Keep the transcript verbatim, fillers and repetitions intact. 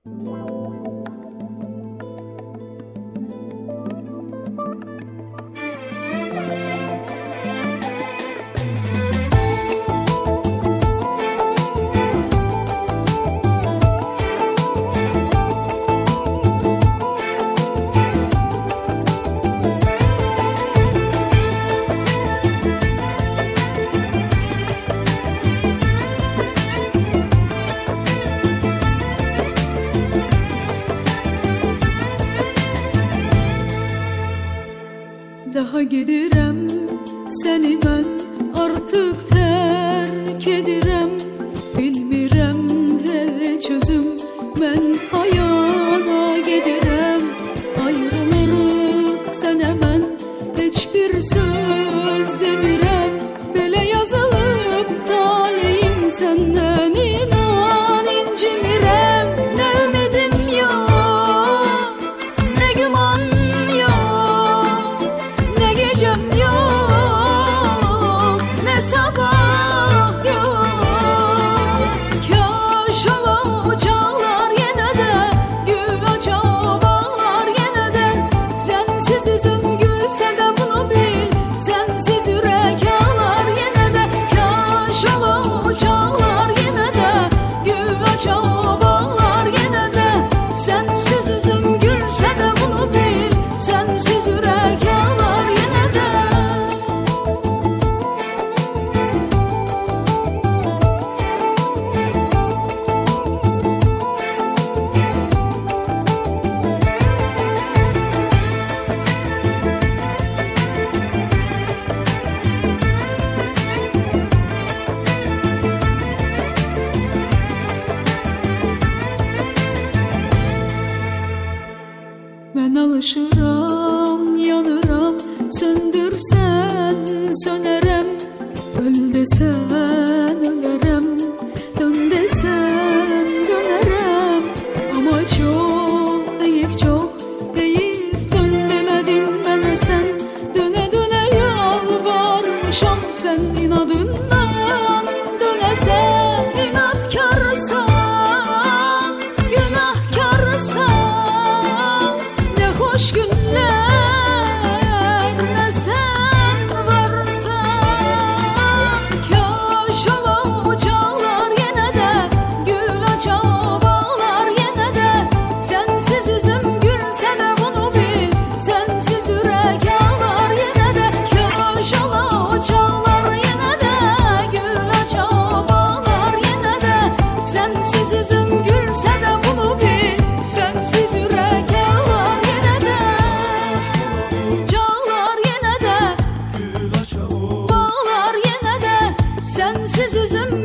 Daha gedirəm səni mən artıq tərk edirəm. Bilmirəm heç özüm mən ayana gedirəm. Ayrılırıq sənə mən heç bir söz demirəm. Belə yazılıb taleyim səndən inan incimirəm. Nə ümidim yox, nə güman yox, nə gecəm yox, nə sabah yox. Kaş ola uçaqlar yenə də, gül aça bağlar yenə də. Sənsiz üzüm gülsə də bunu bil, sənsiz ürək ağlar yenə də. Kaş ola uçaqlar yenə də, gül aça bağlar yenə də. Sənsiz üzüm gülsə də bunu bil, sənsiz ürək ağlar yenə də. Mən alışıram, yanıram, söndürsən sönərəm. Öl desən ölərəm, dön desən dönərəm. Ama çox heyif, çox heyif, dön demədin mənə sən. Dönə dönə yalvarmışam, sən inadından dönəsən. İnadkarsan, günahkarsan, ne hoş günler, ne sen varsan. Kaş ola uçaqlar yenə də, gül aça bağlar yenə də. Sənsiz üzüm gülsə də bunu bil, sənsiz ürək ağlar yenə də. Kaş ola uçaqlar yenə də, gül aça bağlar yenə də. Sənsiz üzüm gülsə də bunu bil, sənsiz ürək ağlar yenə də. Çağlar yenə də, bağlar yenə də. Sənsiz üzüm